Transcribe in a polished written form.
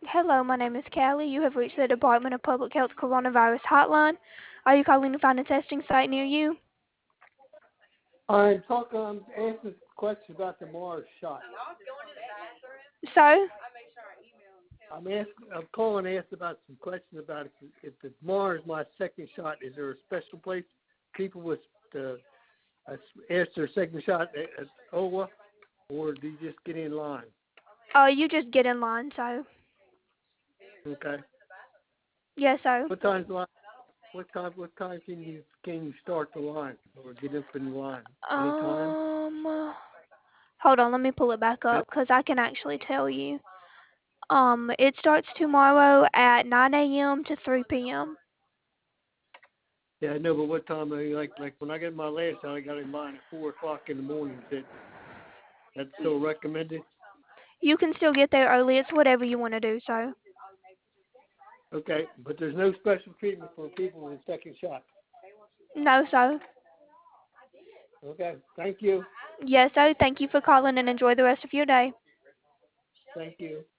Hello, my name is Callie. You have reached the Department of Public Health Coronavirus Hotline. Are you calling to find a testing site near you? I'm asking questions about the Mars shot. So, I'm calling to ask about some questions about if the Mars my second shot. Is there a special place people with ask their second shot at OWA, or do you just get in line? you just get in line, so. Okay. Yes, so. What time's the line? What time can you start the line or get up in the line? Anytime. Um, hold on, let me pull it back up because I can actually tell you. It starts tomorrow at 9 a.m. to 3 p.m. Yeah, I know, but what time? Like when I got my last shot, I got in line at 4 o'clock in the morning. That's still recommended? You can still get there early. It's whatever you want to do, so. Okay, but there's no special treatment for people with a second shot. No, so. Okay, thank you. Yes, so. Thank you for calling and enjoy the rest of your day. Thank you.